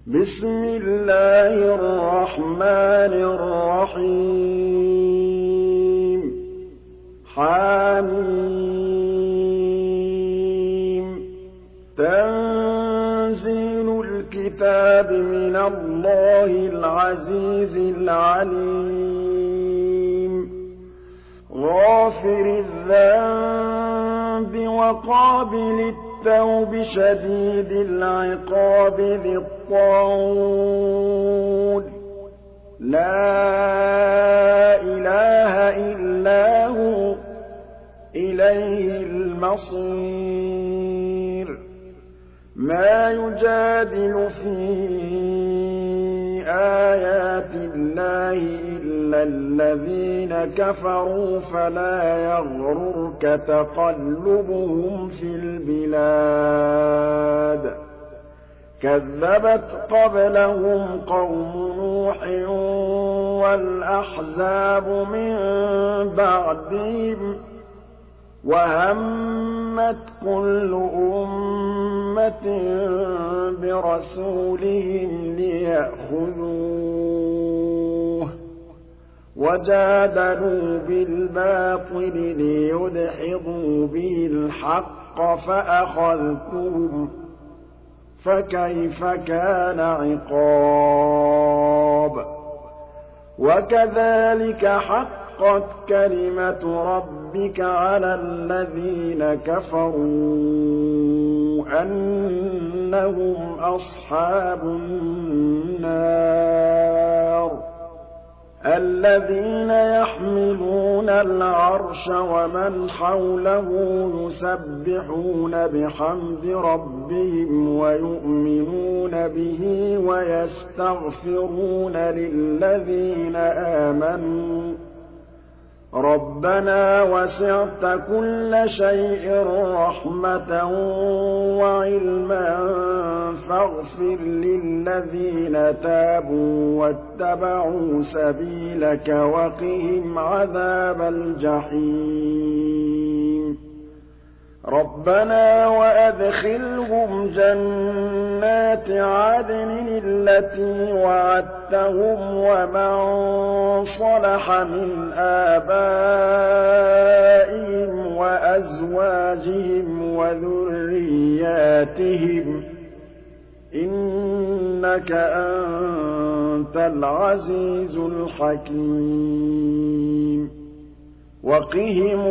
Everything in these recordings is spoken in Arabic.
بسم الله الرحمن الرحيم حم تنزيل الكتاب من الله العزيز العليم غافر الذنب وقابل التوب شديد العقاب ذي الطول لا إله إلا هو إليه المصير ما يجادل في آيات الله إلا الذين كفروا فلا يغررك تقلبهم في البلاد كذبت قبلهم قوم نوح والأحزاب من بعدهم وهمت كل أمة برسولهم ليأخذوه وجادلوا بالباطل ليدحضوا به الحق فأخذتهم فكيف كان عقاب وكذلك حقت كلمة ربك على الذين كفروا أنهم أصحاب النار الذين يحملون العرش ومن حوله يسبحون بحمد ربهم ويؤمنون به ويستغفرون للذين آمنوا ربنا وسعت كل شيء رحمة وعلما فاغفر للذين تابوا واتبعوا سبيلك وقهم عذاب الجحيم ربنا وأدخلهم جنات عدن التي وعدتهم ومن صلح من آبائهم وأزواجهم وذرياتهم إنك أنت العزيز الحكيم وقهم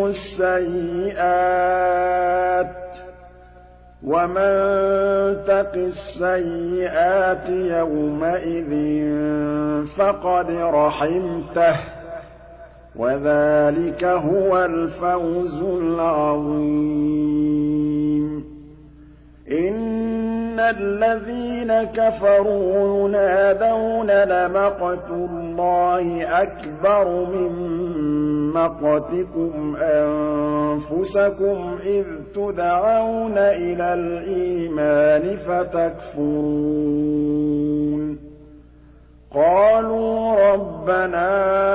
السيئات ومن تق السيئات يومئذ فقد رحمته وذلك هو الفوز العظيم إن الذين كفروا ينادون لمقت الله أكبر من مقتكم أنفسكم إذ تدعون إلى الإيمان فتكفرون قالوا ربنا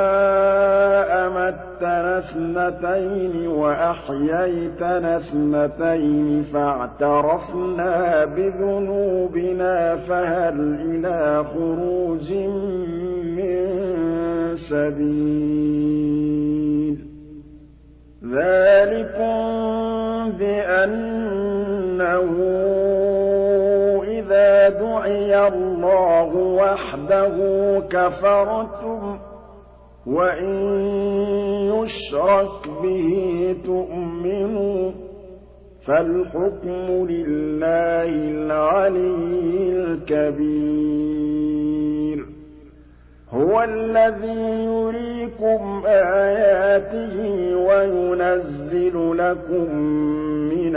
أمتنا اثنتين وأحييتنا اثنتين فاعترفنا بذنوبنا فهل إلى خروج من سبيل ذلكم بأنه إذا دعي الله وحده كفرتم وإن يشرك به تؤمنوا فالحكم لله العلي الكبير هو الذي يريكم آياته وينزل لكم من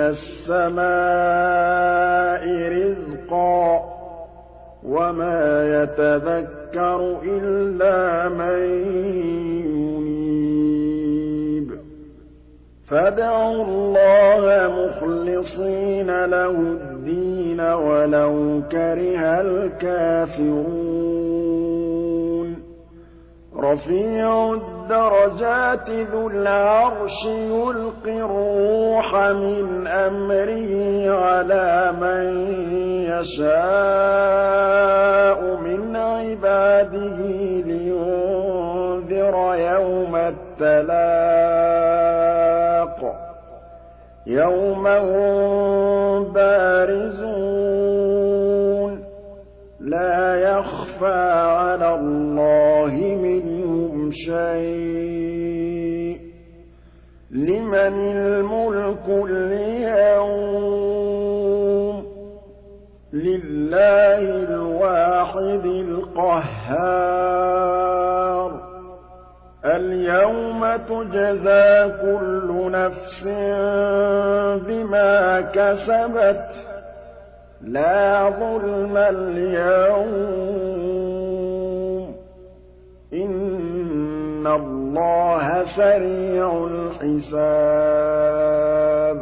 السماء رزقا وما يتذكر إلا من ينيب فادعوا الله مخلصين له الدين ولو كره الكافرون رفيع الدرجات ذو العرش يلقي الروح من أمره على من يشاء التَّلَاقُ يَوْمَ هُم بَارِزُونَ لَا يَخْفَىٰ عَلَى اللَّهِ مِنْهُمْ شَيْءٌ لِّمَنِ الْمُلْكُ الْيَوْمَ لِلَّهِ الْوَاحِدِ الْقَهَّارِ الْيَوْمَ تُجْزَىٰ كُلُّ نَفْسٍ بِمَا كَسَبَتْ لَا ظُلْمَ الْيَوْمَ إِنَّ اللَّهَ سَرِيعُ الْحِسَابِ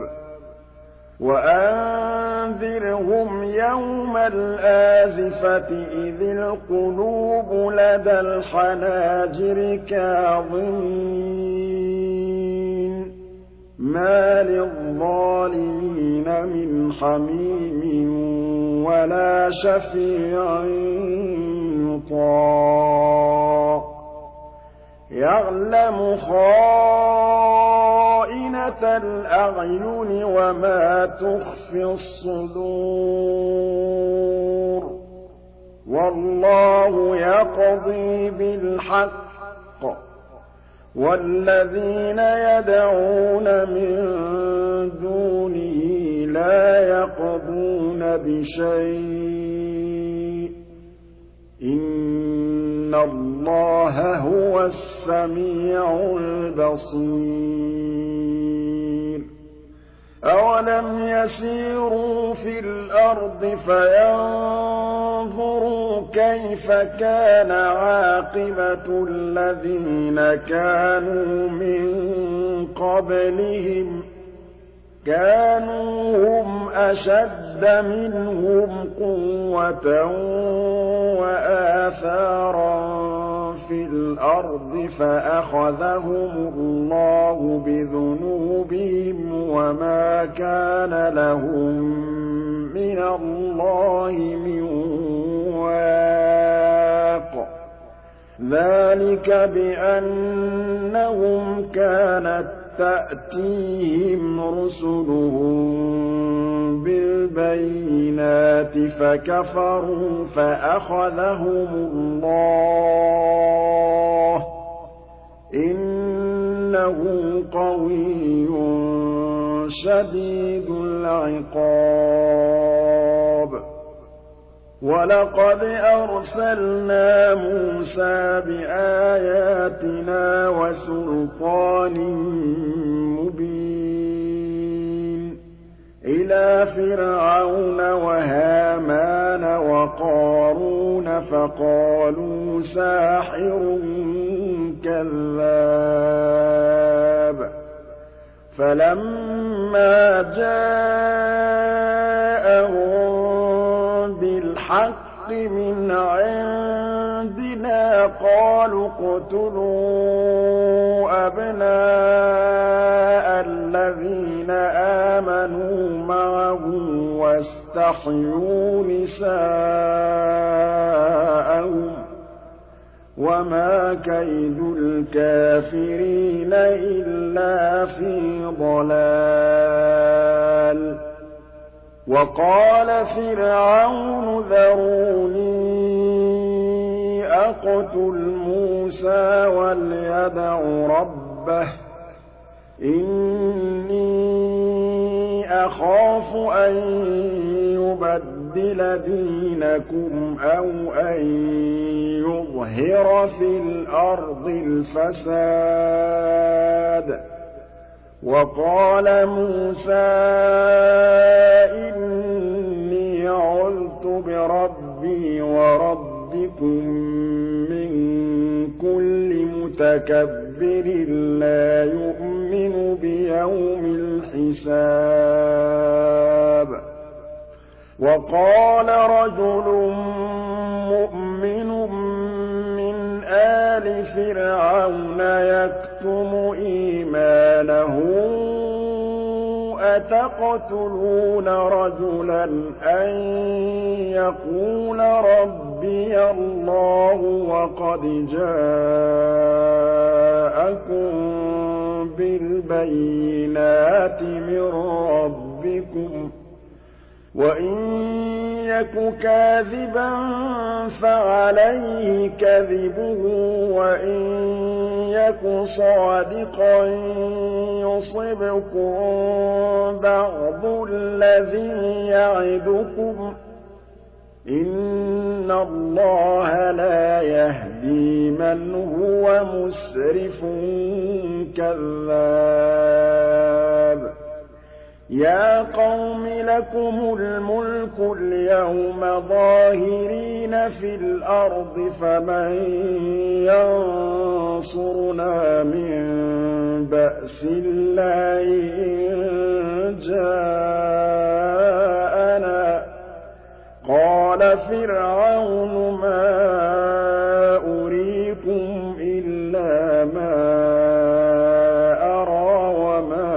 وَأَنذِرْهُمْ يَوْمَ الْآزِفَةِ إِذِ الْقُلُوبُ لَدَى الْحَنَاجِرِ كَاظِمِينَ مَا لِلظَّالِمِينَ مِنْ حَمِيمٍ وَلَا شَفِيعٍ يُطَاعُ يَعْلَمُ خَائِنَةَ الْأَعْيُنِ وَمَا تُخْفِي الصُّدُورُ وَاللَّهُ يَقْضِي بِالْحَقِّ وَالَّذِينَ يَدْعُونَ مِن دُونِهِ لَا يَقْضُونَ بِشَيْءٍ إِنَّ اللَّهَ هُوَ السَّمِيعُ الْبَصِيرُ أَوَلَمْ يَسِيرُوا فِي الْأَرْضِ فَيَنظُرُوا كَيْفَ كَانَ عَاقِبَةُ الَّذِينَ كَانُوا مِن قَبْلِهِمْ كَانُوا هُمْ أَشَدَّ مِنْهُمْ قُوَّةً وَآثَارًا فِي الْأَرْضِ فَأَخَذَهُمُ اللَّهُ بِذُنُوبِهِمْ وَمَا كَانَ لَهُم مِّنَ اللَّهِ مِن وَاقٍ ذَٰلِكَ بِأَنَّهُمْ كَانَتْ تَأْتِيهِمْ رُسُلُهُم بِالْبَيِّنَاتِ فَكَفَرُوا فَأَخَذَهُمُ اللَّهُ ۚ إِنَّهُ قَوِيٌّ شَدِيدُ الْعِقَابِ وَلَقَدْ أَرْسَلْنَا مُوسَىٰ بِآيَاتِنَا وَسُلْطَانٍ مُّبِينٍ إِلَىٰ فِرْعَوْنَ وَهَامَانَ وَقَارُونَ فَقَالُوا سَاحِرٌ كَذَّابٌ فَلَمَّا جَاءَهُم بِالْحَقِّ مِنْ عِندِنَا قَالُوا اقْتُلُوا أَبْنَاءَ الَّذِينَ آمَنُوا مَعَهُ وَاسْتَحْيُوا نِسَاءَهُمْ ۚ وَمَا كَيْدُ الْكَافِرِينَ إِلَّا فِي ضَلَالٍ وَقَالَ فِرْعَوْنُ ذَرُونِي أَقْتُلْ مُوسَىٰ وَلْيَدْعُ رَبَّهُ إِنِّي أَخَافُ أَن يُبَدِّلَ دِينَكُمْ أَوْ أَن يُظْهِرَ فِي الْأَرْضِ الْفَسَادَ وَقَالَ مُوسَىٰ إِنِّي عُذْتُ بِرَبِّي وَرَبِّكُم مِّن كُلِّ مُتَكَبِّرٍ لَّا يُؤْمِنُ بِيَوْمِ الْحِسَابِ وَقَالَ رَجُلٌ مُّؤْمِنٌ مِّنْ آلِ فِرْعَوْنَ يَكْتُمُ إِيمَانَهُ أَتَقْتُلُونَ رَجُلًا أَن يَقُولَ رَبِّيَ اللَّهُ وَقَدْ جَاءَكُم جاءكم بِالْبَيِّنَاتِ مِن رَّبِّكُمْ ۖ وَإِن يَكُ كَاذِبًا فَعَلَيْهِ كَذِبُهُ وَإِن يَكُ صَادِقًا يُصِبْكُم بَعْضُ الَّذِي يَعِدُكُمْ ۖ إِنَّ اللَّهَ لَا يَهْدِي مَنْ هُوَ مُسْرِفٌ كَذَّابٌ يَا قَوْمِ لَكُمُ الْمُلْكُ الْيَوْمَ ظَاهِرِينَ فِي الْأَرْضِ فَمَن يَنصُرُنَا مِن بَأْسِ اللَّهِ إِن جَاءَنَا ۚ قَالَ فِرْعَوْنُ مَا أُرِيكُمْ إِلَّا مَا أَرَىٰ وَمَا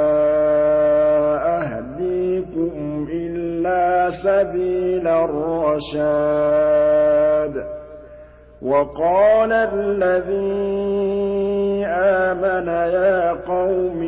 أَهْدِيكُمْ إِلَّا سَبِيلَ الرَّشَادِ وَقَالَ الَّذِي آمَنَ يَا قَوْمِ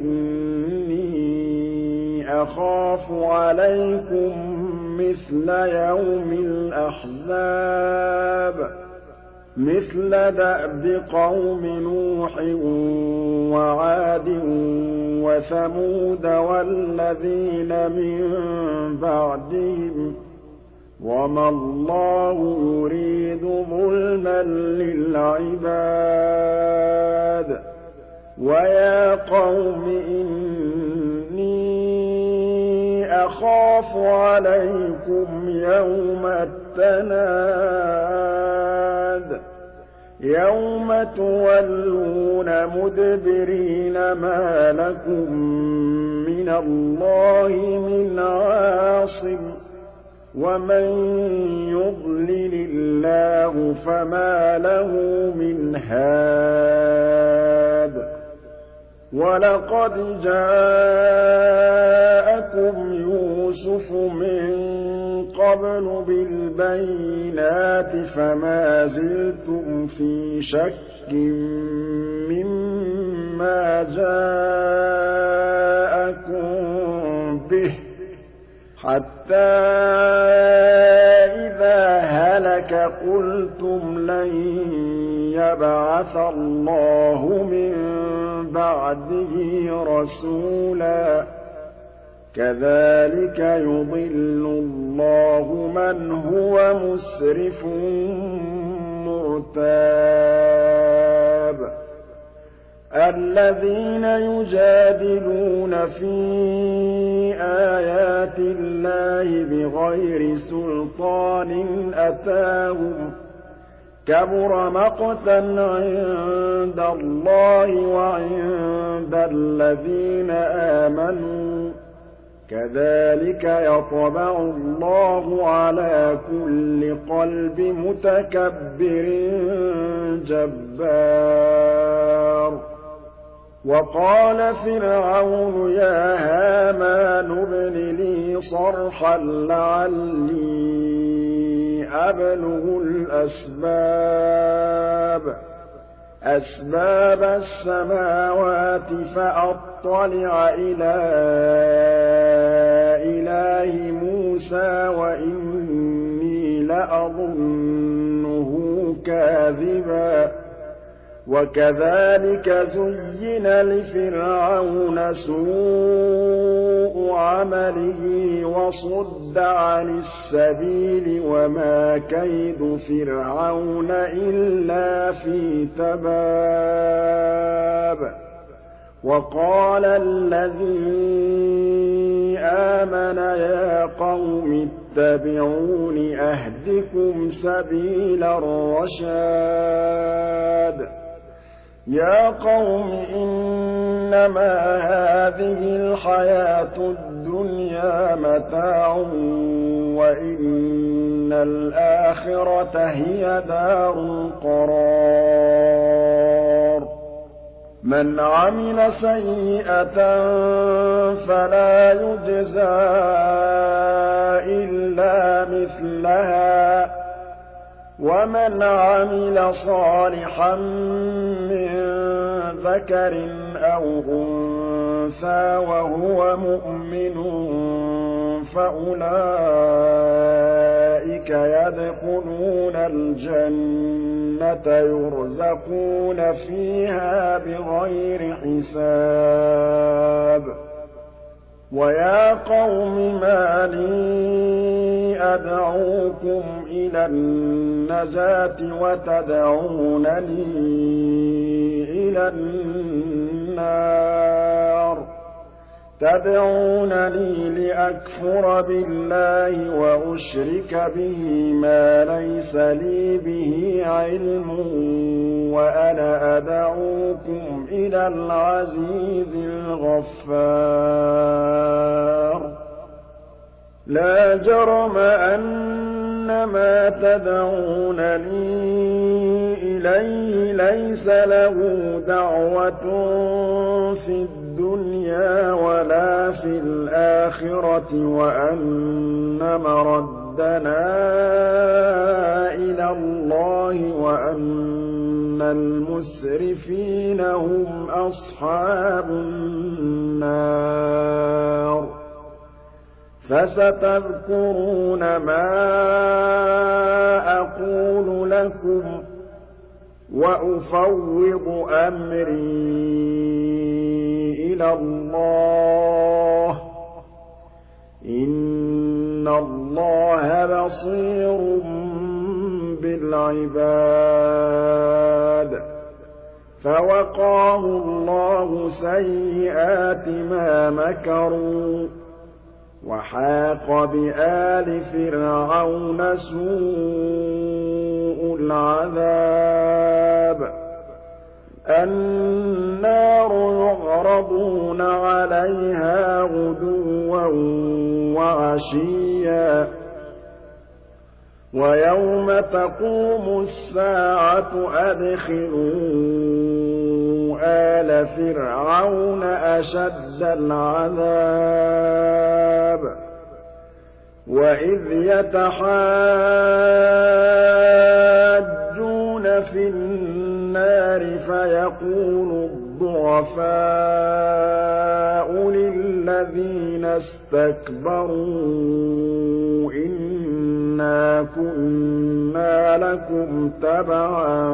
إِنِّي أَخَافُ عَلَيْكُم مِّثْلَ يَوْمِ الْأَحْزَابِ مِثْلَ دَأْبِ قَوْمِ نُوحٍ وَعَادٍ وَثَمُودَ وَالَّذِينَ مِن بَعْدِهِمْ ۚ وَمَا اللَّهُ يُرِيدُ ظُلْمًا لِّلْعِبَادِ وَيَا قَوْمِ إِنِّي أَخَافُ عَلَيْكُمْ يَوْمَ التَّنَادِ يَوْمَ تُوَلُّونَ مُدْبِرِينَ مَا لَكُم مِّنَ اللَّهِ مِنْ عَاصِمٍ وَمَن يُضْلِلِ اللَّهُ فَمَا لَهُ مِنْ هَادٍ وَلَقَدْ جَاءَكُمْ يُوسُفُ مِن قَبْلُ بِالْبَيِّنَاتِ فَمَا زِلْتُمْ فِي شَكٍّ مِّمَّا جَاءَكُم بِهِ حَتَّىٰ إِذَا هَلَكَ قُلْتُمْ لَن يَبْعَثَ اللَّهُ مِن بَعْدِهِ رَسُولًا ۚ كَذَٰلِكَ يُضِلُّ اللَّهُ مَنْ هُوَ مُسْرِفٌ مُّرْتَابٌ الَّذِينَ يُجَادِلُونَ فِي آيَاتِ اللَّهِ بِغَيْرِ سُلْطَانٍ أَتَاهُمْ ۖ كَبُرَ مَقْتًا عِندَ اللَّهِ وَعِندَ الَّذِينَ آمَنُوا ۚ كَذَٰلِكَ يَطْبَعُ اللَّهُ عَلَىٰ كُلِّ قَلْبِ مُتَكَبِّرٍ جَبَّارٍ وَقَالَ فِرْعَوْنُ يَا هَامَانُ ابْنِ لِي صَرْحًا لَّعَلِّي أَبْلُغُ أَسْبَابَ السَّمَاوَاتِ فَأَطَّلِعَ إِلَىٰ إِلَٰهِ مُوسَىٰ وَإِنِّي لَأَظُنُّهُ كَاذِبًا وَكَذَٰلِكَ زُيِّنَ لِفِرْعَوْنَ سُوءُ عَمَلِهِ وَصُدَّ عَنِ السَّبِيلِ وَمَا كَيْدُ فِرْعَوْنَ إِلَّا فِي تَبَابٍ وَقَالَ الَّذِي آمَنَ يَا قَوْمِ اتَّبِعُونِ أَهْدِكُمْ سَبِيلَ الرَّشَادِ يَا قَوْمِ إِنَّمَا هَٰذِهِ الْحَيَاةُ الدُّنْيَا مَتَاعٌ وَإِنَّ الْآخِرَةَ هِيَ دَارُ الْقَرَارِ مَنْ عَمِلَ سَيِّئَةً فَلَا يُجْزَىٰ إِلَّا مِثْلَهَا وَمَنْ عَمِلَ صَالِحًا مِّن ذَكَرٍ أَوْ أُنثَىٰ وَهُوَ مُؤْمِنٌ فَأُولَٰئِكَ يَدْخُلُونَ الْجَنَّةَ يُرْزَقُونَ فِيهَا بِغَيْرِ حِسَابٍ وَيَا قَوْمِ مَا لِي أَدْعُوكُمْ إِلَى النَّجَاةِ وَتَدْعُونَنِي إِلَى النَّارِ تَدْعُونَنِي لِأَكْفُرَ بِاللَّهِ وَأُشْرِكَ بِهِ مَا لَيْسَ لِي بِهِ عِلْمٌ وَأَنَا أَدْعُوكُمْ إِلَى الْعَزِيزِ الْغَفَّارِ لَا جَرَمَ أَنَّ مَا تَدْعُونَنِي إِلَيْهِ لَيْسَ لَهُ دَعْوَةٌ فِي الدُّنْيَا وَلَا فِي الْآخِرَةِ وَأَنَّ مَرَدَّنَا إِلَى اللَّهِ وَأَنَّ الْمُسْرِفِينَ هُمْ أَصْحَابُ النَّارِ فَسَتَذْكُرُونَ مَا أَقُولُ لَكُمْ وَأُفَوِّضُ أَمْرِي إِلَى اللَّهِ ۚ إِنَّ اللَّهَ بَصِيرٌ بِالْعِبَادِ فَوَقَاهُ اللَّهُ سَيِّئَاتِ مَا مَكَرُوا وَحَاقَ بِآلِ فِرْعَوْنَ سُوءُ الْعَذَابِ النَّارُ يُعْرَضُونَ عَلَيْهَا غُدُوًّا وَعَشِيًّا وَيَوْمَ تَقُومُ السَّاعَةُ أَدْخِلُوا آلَ فِرْعَوْنَ أَشَدَّ الْعَذَابِ وَإِذْ يَتَحَاجُّونَ فِي النَّارِ فَيَقُولُ الضُّعَفَاءُ لِلَّذِينَ اسْتَكْبَرُوا إِنَّا كُنَّا لَكُمْ تَبَعًا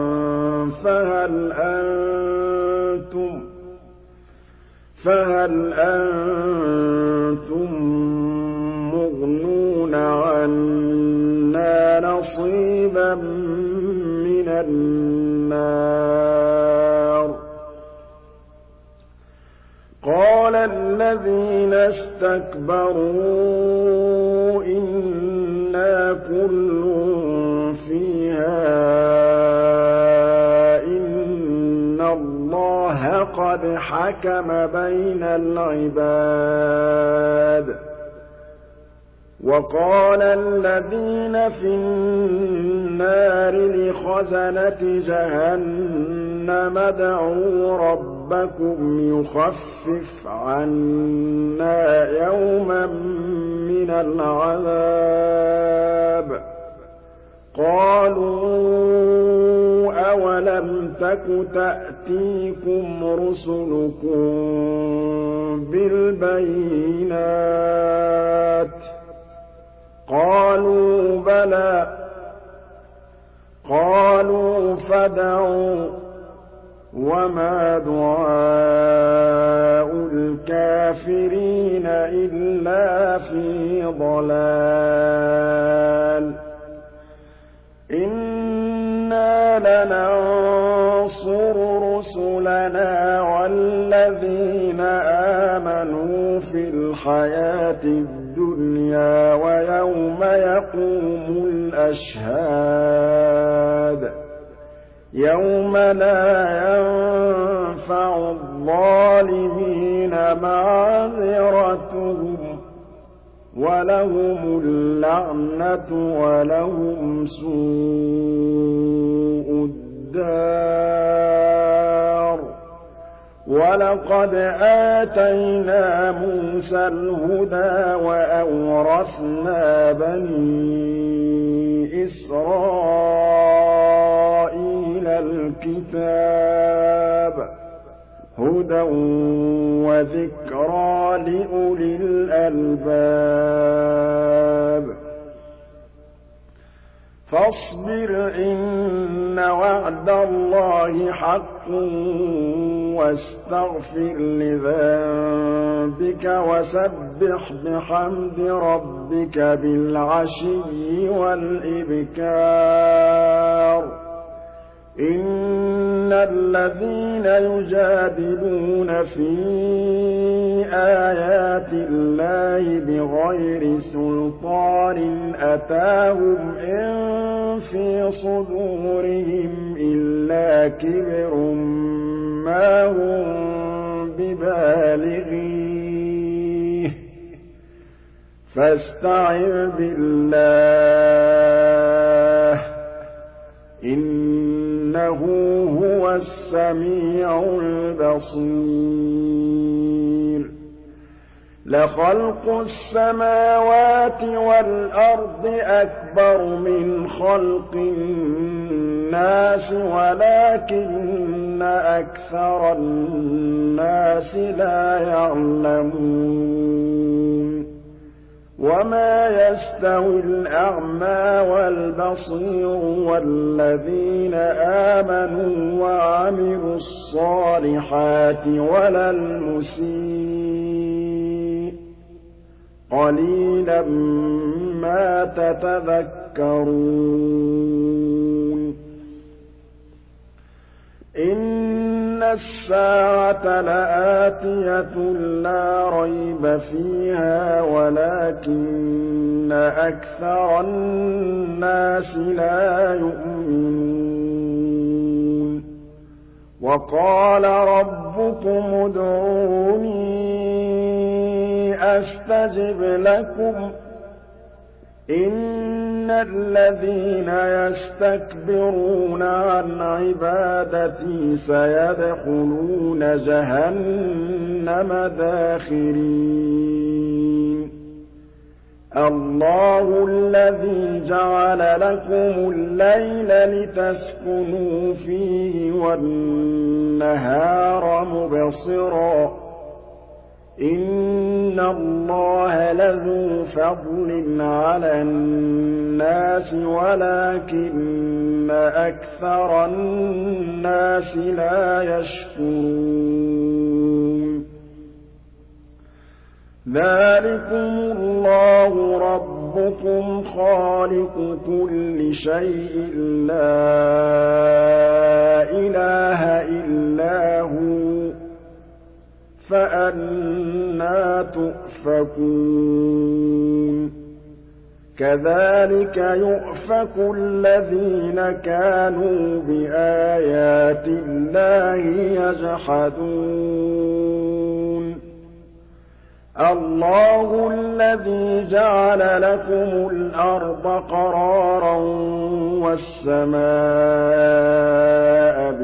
فَهَلْ أَنتُم مُّغْنُونَ عَنَّا نَصِيبًا مِّنَ النَّارِ قَالَ الَّذِينَ اسْتَكْبَرُوا إِنَّا كُلٌّ فِيهَا إِنَّ اللَّهَ قَدْ حَكَمَ بَيْنَ الْعِبَادِ وَقَالَ الَّذِينَ فِي النَّارِ لِخَزَنَةِ جَهَنَّمَ ادْعُوا رَبَّكُمْ يُخَفِّفْ عَنَّا يَوْمًا مِّنَ الْعَذَابِ قَالُوا أَوَلَمْ تَكُ تَأْتِيكُمْ رُسُلُكُم بِالْبَيِّنَاتِ قَالُوا بَلَىٰ قَالُوا فَادْعُوا وَمَا دُعَاءُ الْكَافِرِينَ إِلَّا فِي ضَلَالٍ إِنَّا لَنَنصُرُ رُسُلَنَا وَالَّذِينَ آمَنُوا فِي الْحَيَاةِ الدُّنْيَا وَيَوْمَ يَقُومُ الْأَشْهَادُ يَوْمَ لَا يَنفَعُ الظَّالِمِينَ مَعْذِرَتُهُمْ وَلَهُمُ اللَّعْنَةُ وَلَهُمْ سُوءُ الدَّارِ وَلَقَدْ آتَيْنَا مُوسَى الْهُدَىٰ وَأَوْرَثْنَا بَنِي إِسْرَائِيلَ الكتاب هدى وذكرى لأولي الألباب فاصبر إن وعد الله حق واستغفر لذنبك وسبح بحمد ربك بالعشي والإبكار إن الذين يجادلون في آيات الله بغير سلطان أتاهم إن في صدورهم إلا كبر ما هم ببالغيه فاستعذ بالله إنه هو السميع البصير لخلق السماوات والأرض أكبر من خلق الناس ولكن أكثر الناس لا يعلمون وما يستوي الأعمى والبصير والذين آمنوا وعملوا الصالحات ولا المسيء قليلا ما تتذكرون إن الساعة لآتية لا ريب فيها ولكن أكثر الناس لا يؤمنون وقال ربكم ادعوني أستجب لكم إن الذين يستكبرون عن عبادتي سيدخلون جهنم داخرين الله الذي جعل لكم الليل لتسكنوا فيه والنهار مبصرا إن الله لذو فضل على الناس ولكن أكثر الناس لا يشكرون ذلكم الله ربكم خالق كل شيء لا إله إلا هو فأنى تؤفكون كذلك يؤفك الذين كانوا بآيات الله يجحدون الله الذي جعل لكم الأرض قرارا والسماء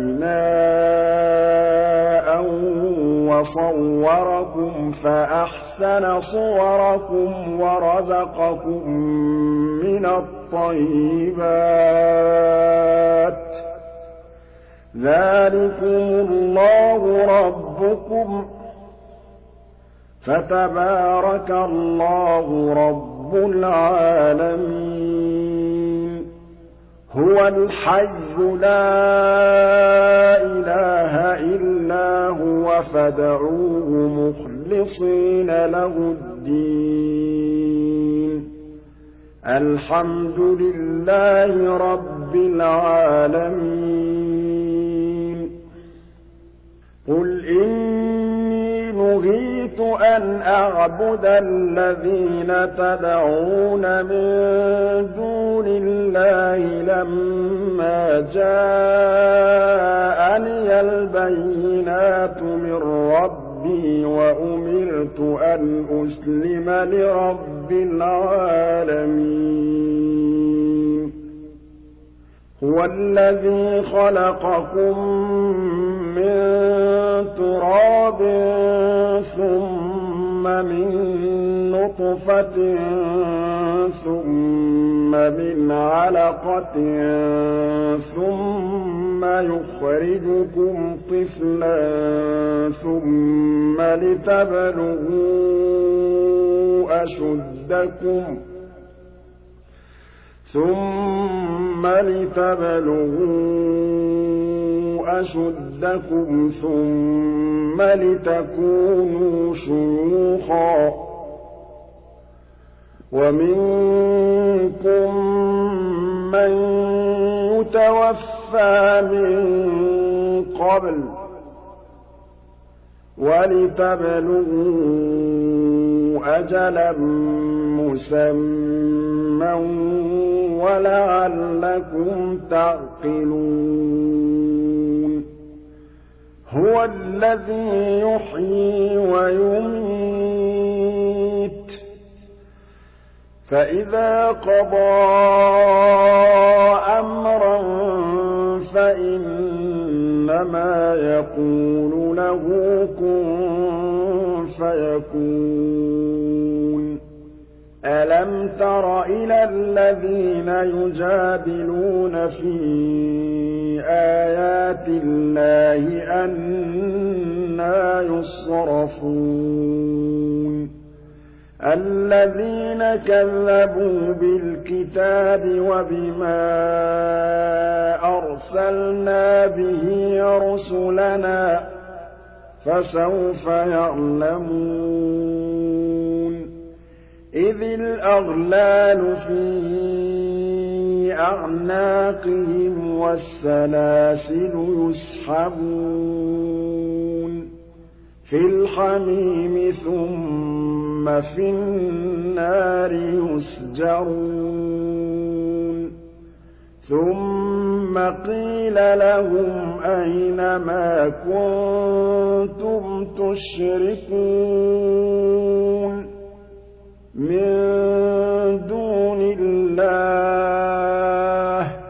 بناء وصوركم فأحسن صوركم ورزقكم من الطيبات ذلكم الله ربكم فتبارك الله رب العالمين هو الحي لا إله إلا هو فادعوه مخلصين له الدين الحمد لله رب العالمين قل إني نهيت أن أعبد الذين تدعون من دون الله لما جاءني البينات من ربي وأمرت أن أسلم لرب العالمين هو الذي خلقكم من تراب ثم من نطفة ثم مِّنْ عَلَقَةٍ ثُمَّ يُخْرِجُكُمْ طِفْلًا ثُمَّ لِتَبْلُغُوا أَشُدَّكُمْ ثُمَّ لِتَكُونُوا شُيُوخًا ۚ وَمِنكُم مَّن يُتَوَفَّىٰ مِن قَبْلُ ۖ وَلِتَبْلُغُوا أَجَلًا مُّسَمًّى وَلَعَلَّكُمْ تَعْقِلُونَ هُوَ الَّذِي يُحْيِي وَيُمِيتُ ۖ فَإِذَا قَضَىٰ أَمْرًا فَإِنَّمَا يَقُولُ لَهُ كُن فَيَكُونُ أَلَمْ تَرَ إِلَى الَّذِينَ يُجَادِلُونَ فِي آيَاتِ اللَّهِ أَنَّىٰ يُصْرَفُونَ الَّذِينَ كَذَّبُوا بِالْكِتَابِ وَبِمَا أَرْسَلْنَا بِهِ رُسُلَنَا ۖ فَسَوْفَ يَعْلَمُونَ إِذِ الْأَغْلَالُ فِي أَعْنَاقِهِمْ وَالسَّلَاسِلُ يُسْحَبُونَ فِي الْحَمِيمِ ثُمَّ فِي النَّارِ يُسْجَرُونَ ثُمَّ قِيلَ لَهُمْ أَيْنَ مَا كُنتُمْ تُشْرِكُونَ مِن دُونِ اللَّهِ ۖ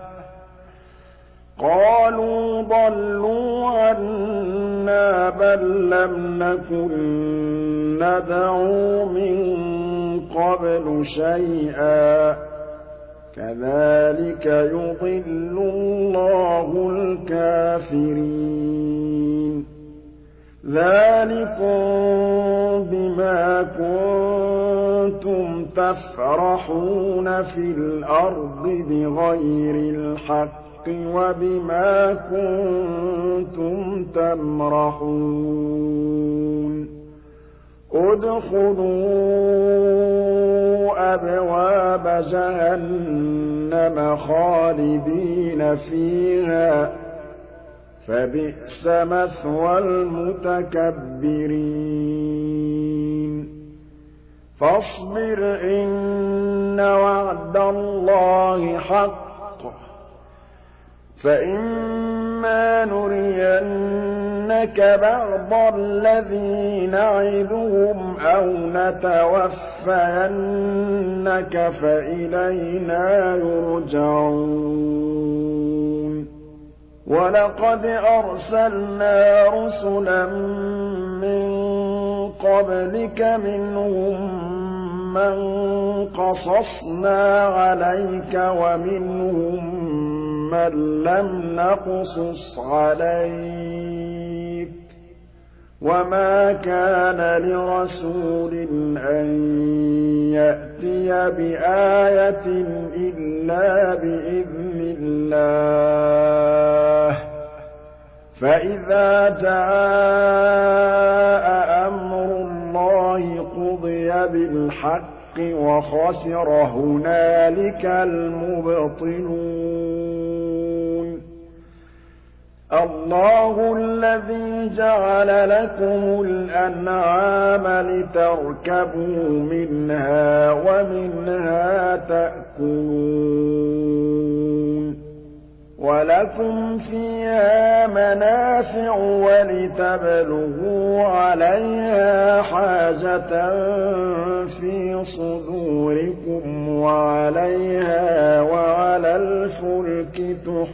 قَالُوا ضَلُّوا عَنَّا بَل لَّمْ نَكُن نَّدْعُو مِن قَبْلُ شَيْئًا ۚ كَذَٰلِكَ يُضِلُّ اللَّهُ الْكَافِرِينَ ذَٰلِكُم بِمَا كُنتُمْ تَفْرَحُونَ فِي الْأَرْضِ بِغَيْرِ الْحَقِّ وَبِمَا كُنتُمْ تَمْرَحُونَ ادْخُلُوا أَبْوَابَ جَهَنَّمَ خَالِدِينَ فِيهَا ۖ فَبِئْسَ مَثْوَى الْمُتَكَبِّرِينَ فَاصْبِرْ إِنَّ وَعْدَ اللَّهِ حَقٌّ ۚ فَإِمَّا نُرِيَنَّكَ بَعْضَ الَّذِي نَعِدُهُمْ أَوْ نَتَوَفَّيَنَّكَ فَإِلَيْنَا يُرْجَعُونَ وَلَقَدْ أَرْسَلْنَا رُسُلًا مِّن قَبْلِكَ مِنْهُم مَّن قَصَصْنَا عَلَيْكَ وَمِنْهُم مَّن لَّمْ نَقْصُصْ عَلَيْكَ ۗ وَمَا كَانَ لِرَسُولٍ أَن يَأْتِيَ بِآيَةٍ إِلَّا بِإِذْنِ اللَّهِ ۚ فَإِذَا جَاءَ أَمْرُ اللَّهِ قُضِيَ بِالْحَقِّ وَخَسِرَ هُنَالِكَ الْمُبْطِلُونَ اللَّهُ الَّذِي جَعَلَ لَكُمُ الْأَنْعَامَ لِتَرْكَبُوا مِنْهَا وَمِنْهَا تَأْكُلُونَ وَلَكُمْ فِيهَا مَنَافِعُ وَلِتَبْلُغُوا عَلَيْهَا حَاجَةً فِي صُدُورِكُمْ وَعَلَيْهَا وَعَلَى الْفُلْكِ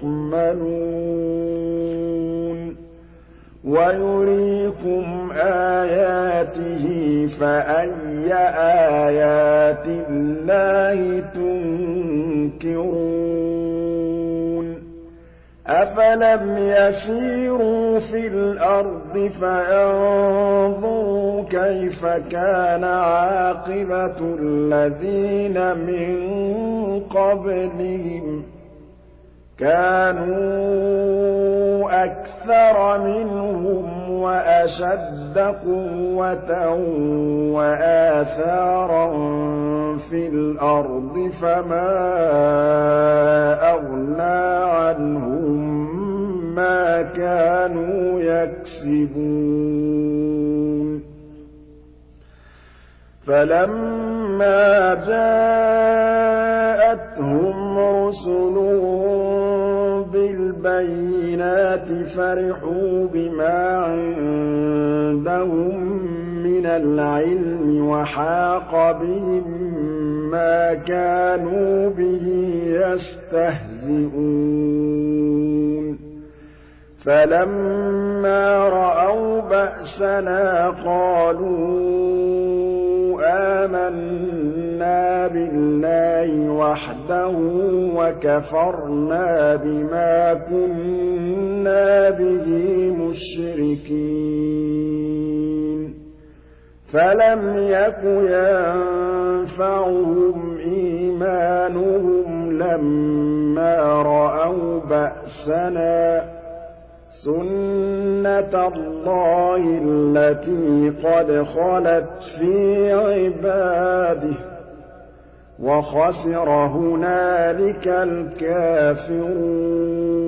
تُحْمَلُونَ وَيُرِيكُمْ آيَاتِهِ فَأَيَّ آيَاتِ اللَّهِ تُنكِرُونَ ينكرون أفلم يسيروا في الأرض فينظروا كيف كان عاقبة الذين من قبلهم كانوا أكثر منهم وأشد قوة وآثارا في الأرض فما أغنى عنهم ما كانوا يكسبون فلما جاءتهم رسلهم بالبينات فرحوا بما عندهم من العلم وحاق بهم ما كانوا به يستهزئون فلما رأوا بأسنا قالوا آمنا بالله وحده وكفرنا بما كنا به مشركين فلم يك ينفعهم إيمانهم لما رأوا بأسنا سنة الله التي قد خلت في عباده وخسر هنالك الكافرون